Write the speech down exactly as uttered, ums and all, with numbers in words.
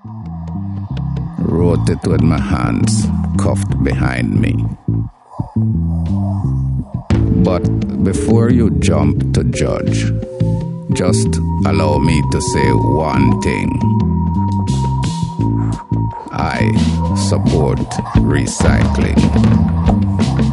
Wrote it with my hands cuffed behind me. But before you jump to judge, just allow me to say one thing. I support recycling.